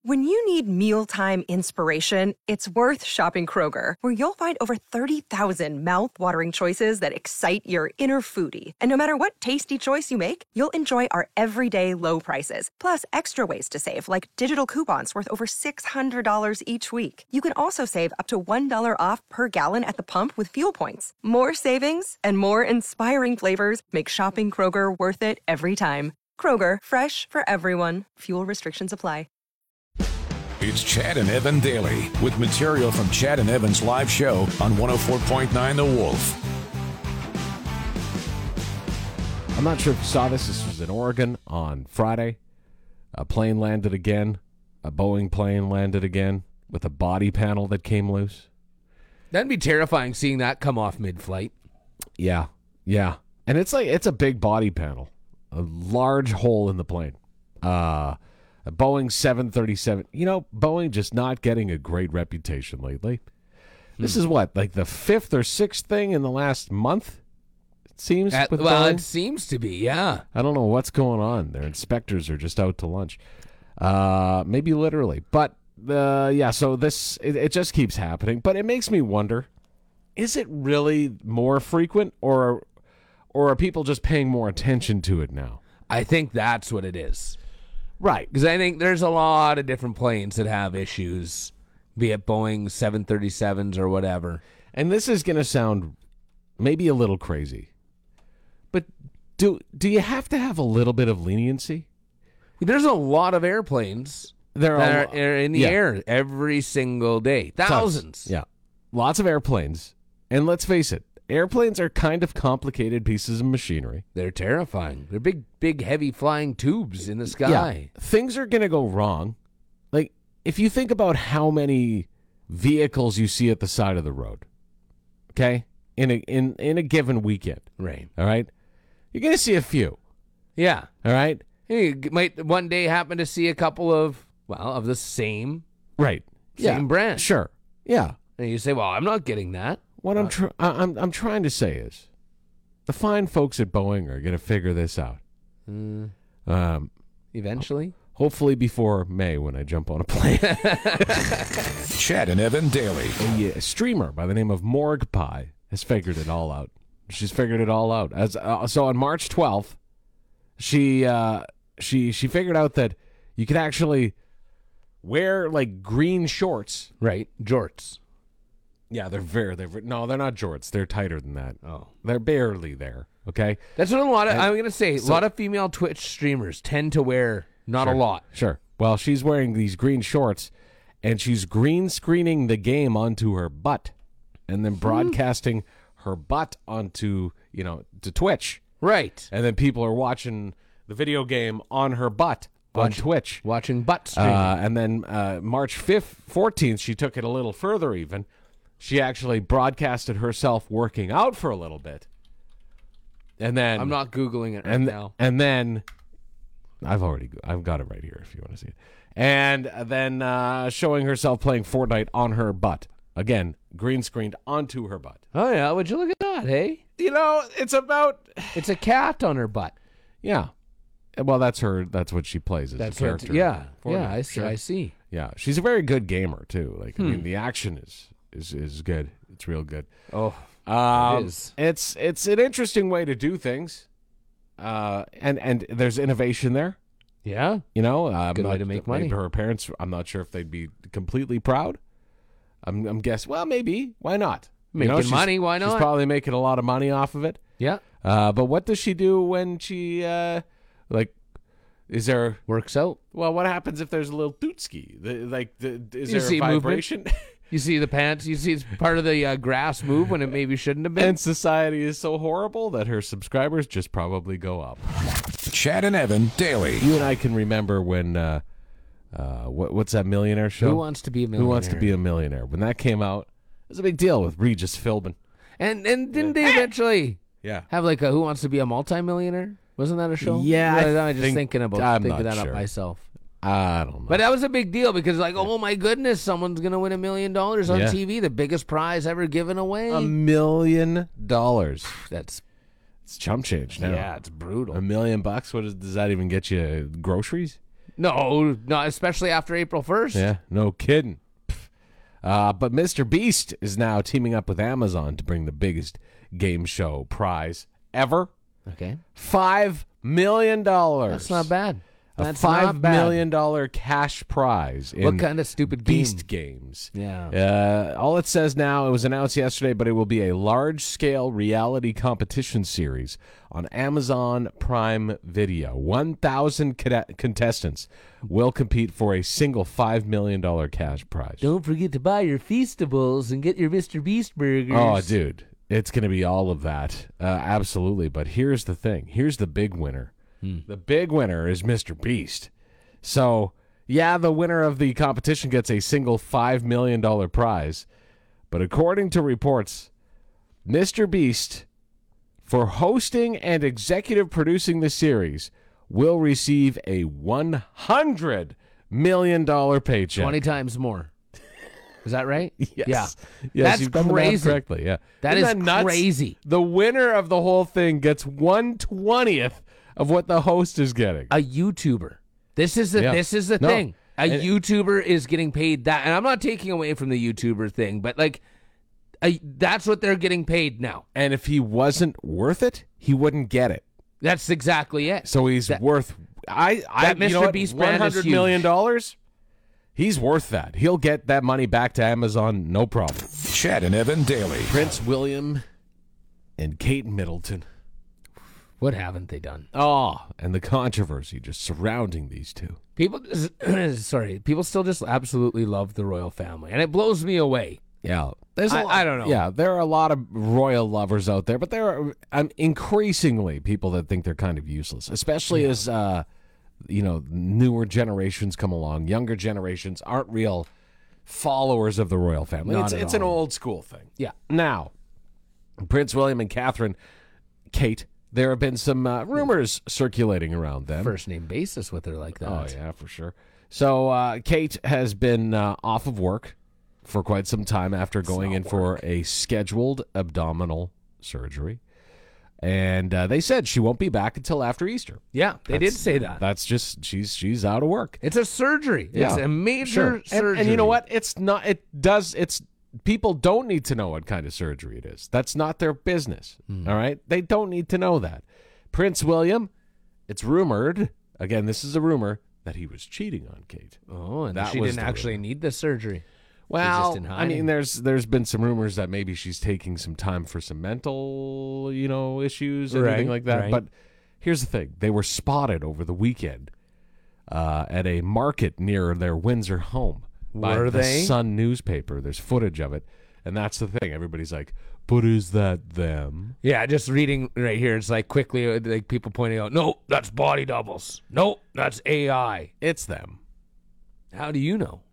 When you need mealtime inspiration, it's worth shopping Kroger, where you'll find over 30,000 mouth-watering choices that excite your inner foodie. And no matter what tasty choice you make, you'll enjoy our everyday low prices, plus extra ways to save, like digital coupons worth over $600 each week. You can also save up to $1 off per gallon at the pump with fuel points. More savings and more inspiring flavors make shopping Kroger worth it every time. Kroger, fresh for everyone. Fuel restrictions apply. It's Chad and Evan Daily with material from Chad and Evan's live show on 104.9 The Wolf. I'm not sure if you saw this. This was in Oregon on Friday. A plane landed again. A Boeing plane landed again with a body panel that came loose. That'd be terrifying seeing that come off mid-flight. Yeah. And it's a big body panel. A large hole in the plane. A Boeing 737. You know, Boeing just not getting a great reputation lately. This is what, like the fifth or sixth thing in the last month? It seems. With Boeing? It seems to be, yeah. I don't know what's going on. Their inspectors are just out to lunch. Maybe literally. But, so this, it just keeps happening. But it makes me wonder, is it really more frequent or are people just paying more attention to it now? I think that's what it is. Right. Because I think there's a lot of different planes that have issues, be it Boeing 737s or whatever. And this is going to sound maybe a little crazy, but do you have to have a little bit of leniency? There's a lot of airplanes that are in the air every single day. Thousands. Yeah. Lots of airplanes. And let's face it, airplanes are kind of complicated pieces of machinery. They're terrifying. They're big, heavy flying tubes in the sky. Yeah. Things are going to go wrong. Like, if you think about how many vehicles you see at the side of the road, okay, in a given weekend. Right. All right? You're going to see a few. Yeah. All right? You might one day happen to see a couple of the same. Right. Same brand. Sure. Yeah. And you say, well, I'm not getting that. What I'm trying to say is, the fine folks at Boeing are going to figure this out. Eventually? Hopefully before May when I jump on a plane. Chad and Evan Daily. A streamer by the name of Morg Pie has figured it all out. She's figured it all out. So on March 12th, she figured out that you could actually wear like green shorts. Right. Jorts. Yeah, they're not jorts. They're tighter than that. Oh. They're barely there, okay? That's what I'm going to say. A lot of female Twitch streamers tend to wear not a lot. Sure. Well, she's wearing these green shorts, and she's green screening the game onto her butt and then broadcasting her butt onto, to Twitch. Right. And then people are watching the video game on her butt on Twitch. Watching butt streaming. And then March 14th, she took it a little further even. She actually broadcasted herself working out for a little bit. And then I'm not Googling it now. And then I've got it right here if you want to see it. And then showing herself playing Fortnite on her butt. Again, green screened onto her butt. Oh yeah, would you look at that, hey? It's a cat on her butt. Yeah. Well, that's what she plays as a character. Yeah. Fortnite. Yeah, I see. Sure. I see. Yeah, she's a very good gamer too. Like I mean, the action is good. It's real good. Oh, it is. It's an interesting way to do things, and there's innovation there. Yeah, good way to make money. Her parents, I'm not sure if they'd be completely proud. I'm guessing. Well, maybe. Why not? Making money. Why not? She's probably making a lot of money off of it. Yeah. But what does she do when she Is there works out? Well, what happens if there's a little dootski? Is there a vibration? You see the pants. You see it's part of the grass move when it maybe shouldn't have been. And society is so horrible that her subscribers just probably go up. Chad and Evan Daily. You and I can remember when what's that millionaire show? Who Wants to Be a Millionaire? Who Wants to Be a Millionaire? When that came out, it was a big deal with Regis Philbin. And didn't they eventually have like a Who Wants to Be a Multimillionaire? Wasn't that a show? Yeah, I'm just thinking up myself. I don't know. But that was a big deal because, like, oh my goodness, someone's going to win $1 million on TV, the biggest prize ever given away. $1 million. It's chump change now. Yeah, it's brutal. $1 million. What does that even get you? Groceries? No, not especially after April 1st. Yeah, no kidding. But Mr. Beast is now teaming up with Amazon to bring the biggest game show prize ever. Okay. $5 million. That's not bad. That's $5 million cash prize in what kind of stupid game? Beast games. Yeah. All it says now, it was announced yesterday, but it will be a large-scale reality competition series on Amazon Prime Video. 1,000 contestants will compete for a single $5 million cash prize. Don't forget to buy your Feastables and get your Mr. Beast burgers. Oh, dude. It's going to be all of that. Absolutely. But here's the thing. Here's the big winner. The big winner is Mr. Beast. So, yeah, the winner of the competition gets a single $5 million prize. But according to reports, Mr. Beast, for hosting and executive producing the series, will receive a $100 million paycheck. 20 times more. Is that right? Yes. Yeah. Yes, That's crazy. Correctly, yeah. Isn't that nuts? Crazy. The winner of the whole thing gets 1/20th of what the host is getting. A YouTuber. This is the thing. YouTuber is getting paid that, and I'm not taking away from the YouTuber thing, but like, that's what they're getting paid now. And if he wasn't worth it, he wouldn't get it. That's exactly it. So he's worth. Mr. Beast brand is $100 million. He's worth that. He'll get that money back to Amazon, no problem. Chad and Evan daily. Prince William and Kate Middleton. What haven't they done? Oh, and the controversy just surrounding these two. People still just absolutely love the royal family, and it blows me away. Yeah. I don't know. Yeah, there are a lot of royal lovers out there, but there are increasingly people that think they're kind of useless, especially as newer generations come along. Younger generations aren't real followers of the royal family. It's an old school thing. Yeah. Now, Prince William and Kate, there have been some rumors circulating around them. First name basis with her like that. Oh, yeah, for sure. So Kate has been off of work for quite some time after going in for a scheduled abdominal surgery. And they said she won't be back until after Easter. Yeah, they did say that. That's just, she's out of work. It's a surgery. Yeah. It's a major surgery. And you know what? People don't need to know what kind of surgery it is. That's not their business. All right? They don't need to know that. Prince William, it's rumored, again, this is a rumor, that he was cheating on Kate. Oh, and she didn't actually need the surgery. Well, I mean, there's been some rumors that maybe she's taking some time for some mental, issues and anything like that. Right. But here's the thing. They were spotted over the weekend at a market near their Windsor home. Were by they? The Sun newspaper. There's footage of it. And that's the thing. Everybody's like, but is that them? Yeah, just reading right here. It's like quickly, like people pointing out, no, that's body doubles. No, that's AI. It's them. How do you know?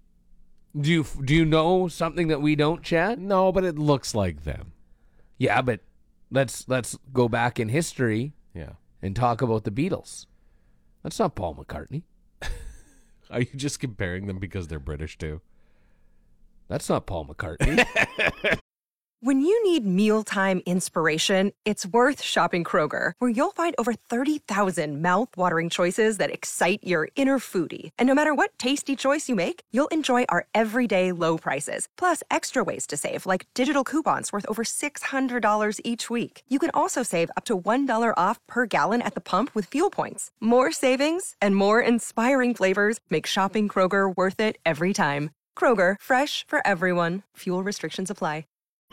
Do you know something that we don't, Chad? No, but it looks like them. Yeah, but let's go back in history. Yeah. And talk about the Beatles. That's not Paul McCartney. Are you just comparing them because they're British too? That's not Paul McCartney. When you need mealtime inspiration, it's worth shopping Kroger, where you'll find over 30,000 mouth-watering choices that excite your inner foodie. And no matter what tasty choice you make, you'll enjoy our everyday low prices, plus extra ways to save, like digital coupons worth over $600 each week. You can also save up to $1 off per gallon at the pump with fuel points. More savings and more inspiring flavors make shopping Kroger worth it every time. Kroger, fresh for everyone. Fuel restrictions apply.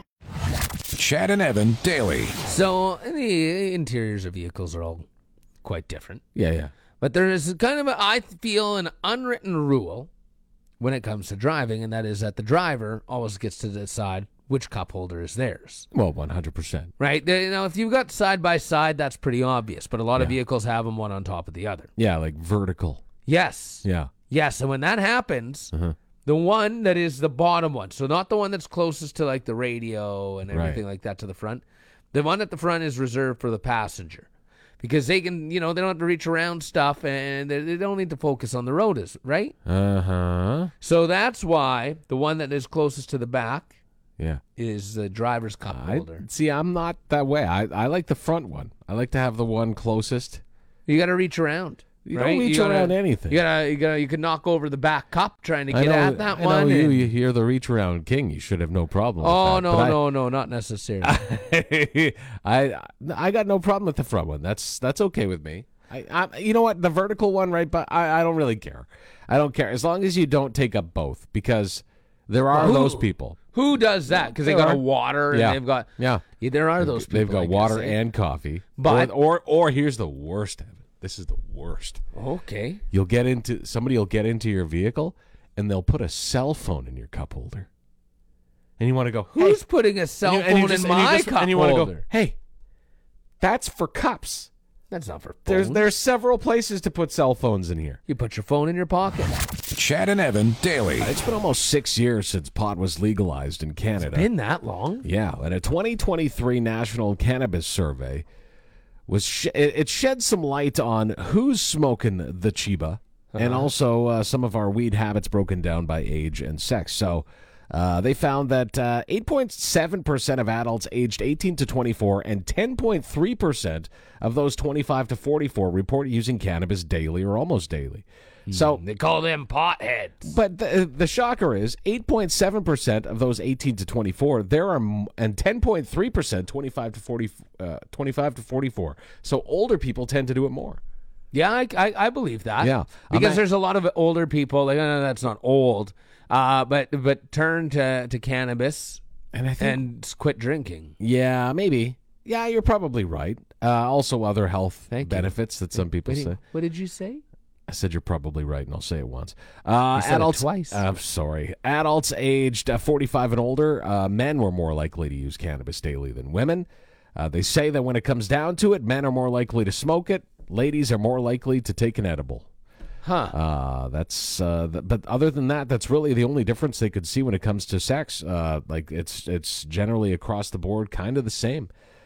Chad and Evan daily. So the interiors of vehicles are all quite different. Yeah. But there is kind of, I feel, an unwritten rule when it comes to driving, and that is that the driver always gets to decide which cup holder is theirs. Well, 100%. Right? If you've got side by side, that's pretty obvious, but a lot of vehicles have them one on top of the other. Yeah, like vertical. Yes. Yeah. Yes, and when that happens, the one that is the bottom one, so not the one that's closest to like the radio and everything like that to the front, the one at the front is reserved for the passenger. Because they can, they don't have to reach around stuff, and they don't need to focus on the road, right? Uh-huh. So that's why the one that is closest to the back is the driver's cup holder. See, I'm not that way. I like the front one. I like to have the one closest. You got to reach around. You right? don't reach around anything. You could knock over the back cup trying to I get know, at that I one. know and- you're the reach around king. You should have no problem. Oh with that. no, not necessarily. I got no problem with the front one. That's okay with me. You know what? The vertical one, right? But I don't really care. I don't care as long as you don't take up both, because there are those people. Who does that? Because they There got are. a water and Yeah. they've got Yeah. There are those people. They've got I guess, water eh? and coffee. But- or here's the worst. Evan. This is the worst. Okay. Somebody will get into your vehicle and they'll put a cell phone in your cup holder, and you want to go, Who's putting a cell and you phone just- in and you my just- cup and you wanna holder? go, hey, that's for cups. That's not for phones. There's several places to put cell phones in here. You put your phone in your pocket. Chad and Evan daily. It's been almost 6 years since pot was legalized in Canada. Been that long? Yeah, and a 2023 National Cannabis Survey it shed some light on who's smoking the Chiba, and also some of our weed habits broken down by age and sex. So they found that 8.7% of adults aged 18 to 24 and 10.3% of those 25 to 44 report using cannabis daily or almost daily. So They call them potheads. but the shocker is 8.7% of those 18 to 24, and 10.3% 25 to 44. So older people tend to do it more. Yeah, I believe that. Yeah. Because there's a lot of older people, like, that's not old, but turn to cannabis And I think and quit drinking. yeah, maybe. Yeah, you're probably right. Also other health Thank you. benefits that some people say. What did you say? I said you're probably right, and I'll say it once. said it Adults, twice. I'm sorry. Adults aged 45 and older, men were more likely to use cannabis daily than women. They say that when it comes down to it, men are more likely to smoke it. Ladies are more likely to take an edible. Huh. But other than that, that's really the only difference they could see when it comes to sex. Like it's generally across the board kind of the same.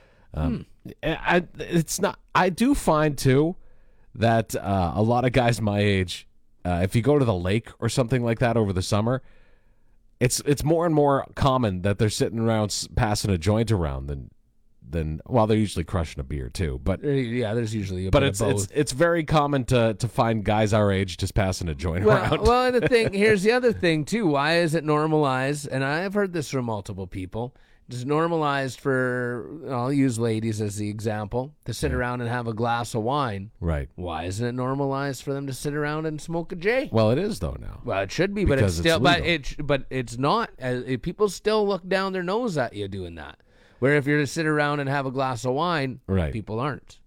It's not. I do find too that a lot of guys my age, if you go to the lake or something like that over the summer, it's more and more common that they're sitting around passing a joint around than well, they're usually crushing a beer too, but Yeah, there's usually a but bit it's of both. it's very common to find guys our age just passing a joint around. Well, and here's the other thing too. Why is it normalized? And I've heard this from multiple people. It's normalized for, I'll use ladies as the example, to sit around and have a glass of wine. Right. Why isn't it normalized for them to sit around and smoke a J? Well, it is though now. Well, it should be, but Because it's it's still, legal. but it's not. People still look down their nose at you doing that. Where if you're to sit around and have a glass of wine, Right. people aren't.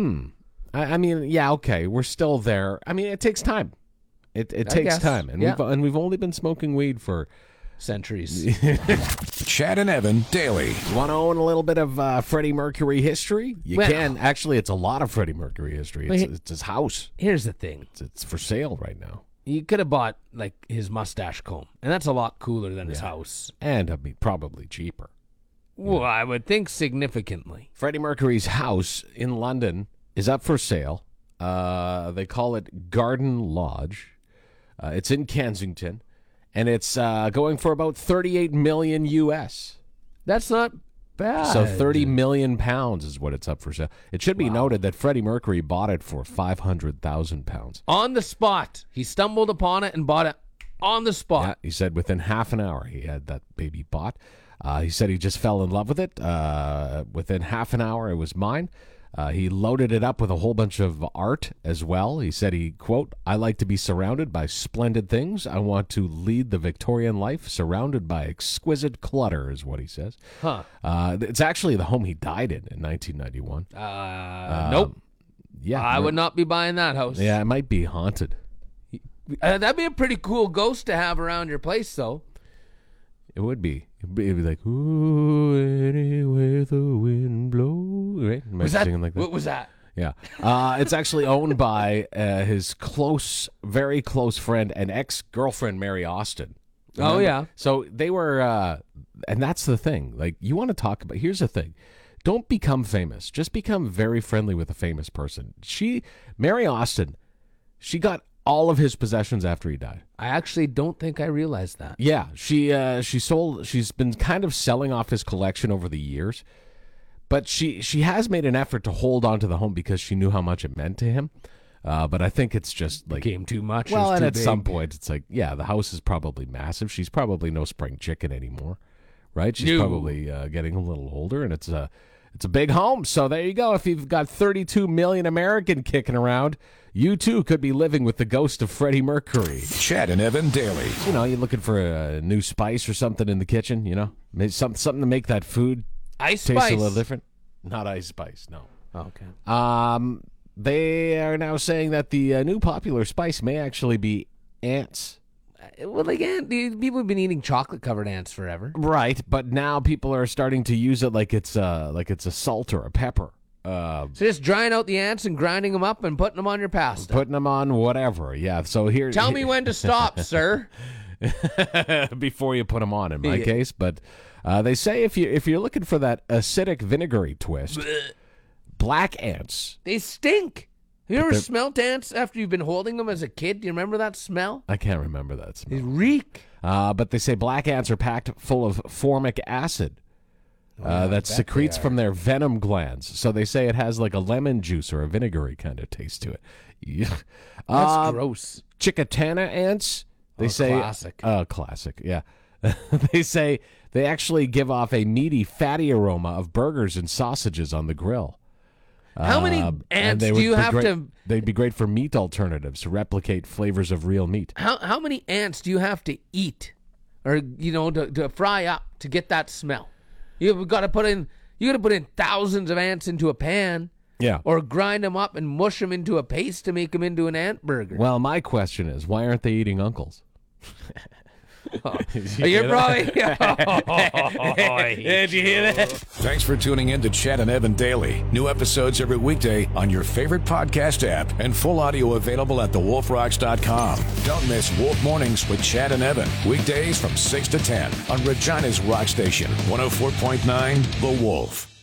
I mean, yeah, okay, we're still there. I mean, it takes time. It takes guess, time, and yeah. we've only been smoking weed for. Centuries. Chad and Evan daily. You want to own a little bit of Freddie Mercury history? You Well- can. Actually, it's a lot of Freddie Mercury history. It's his house. Here's the thing. It's for sale right now. You could have bought like his mustache comb, and that's a lot cooler than his house. And I mean, probably cheaper. Well, I would think significantly. Freddie Mercury's house in London is up for sale. They call it Garden Lodge. It's in Kensington, and it's going for about $38 million US. That's not bad. So 30 million pounds is what it's up for sale. It should be noted that Freddie Mercury bought it for 500,000 pounds. On the spot. He stumbled upon it and bought it on the Yeah, spot. he said within half an hour he had that baby bought. He said he just fell in love with it. Within half an hour, it was mine. He loaded it up with a whole bunch of art as well. He said quote, I like to be surrounded by splendid things. I want to lead the Victorian life surrounded by exquisite clutter, is what he says. Huh. It's actually the home he died in 1991. Nope. Yeah. I would not be buying that house. Yeah, it might be haunted. That'd be a pretty cool ghost to have around your place, though. It would be. It'd be like, ooh, anywhere the wind blows. Right? Was that, Singing like that. what was that? Yeah. It's actually owned by his very close friend and ex-girlfriend, Mary Austin. Oh, Remember? yeah. So they were, and that's the thing. Like, you want to talk about, here's the thing. Don't become famous. Just become very friendly with a famous person. Mary Austin, she got all of his possessions after he died. I actually don't think I realized that. Yeah, she's been kind of selling off his collection over the years, but she has made an effort to hold on to the home because she knew how much it meant to him. But I think it's just like Became too much. well, it was and too at big. some point, it's like, yeah, the house is probably massive. She's probably no spring chicken anymore, right? She's No. probably getting a little older, and it's a big home. So there you go. If you've got 32 million American kicking around, you too could be living with the ghost of Freddie Mercury. Chad and Evan daily. You know, you're looking for a new spice or something in the kitchen. You know, maybe something to make that food Ice taste Spice. a little different. Not Ice Spice, no. Okay. They are now saying that the new popular spice may actually be ants. Well, again, people have been eating chocolate-covered ants forever. Right, but now people are starting to use it like it's a salt or a pepper. So just drying out the ants and grinding them up and putting them on your pasta. Putting them on whatever. Yeah, so here. Tell me when to stop, sir. before you put them on, in my Yeah. case. But they say if you're looking for that acidic vinegary twist, black ants. They stink. Have you ever they're- smelt ants after you've been holding them as a kid? Do you remember that smell? I can't remember that They smell. reek. But they say black ants are packed full of formic acid. That secretes from their venom glands. So they say it has like a lemon juice or a vinegary kind of taste to it. Yeah. That's gross. Chicatana ants. They say classic. Classic. Yeah. They say they actually give off a meaty, fatty aroma of burgers and sausages on the grill. How many And ants they do would you be have great- to? They'd be great for meat alternatives to replicate flavors of real meat. How many ants do you have to eat, or to fry up to get that smell? You've got to put in. You got to put in thousands of ants into a pan. Yeah. Or grind them up and mush them into a paste to make them into an ant burger. Well, my question is, why aren't they eating uncles? You're probably. Did you hear that? Thanks for tuning in to Chad and Evan Daily. New episodes every weekday on your favorite podcast app and full audio available at thewolfrocks.com. Don't miss Wolf Mornings with Chad and Evan. Weekdays from 6 to 10 on Regina's Rock Station, 104.9 The Wolf.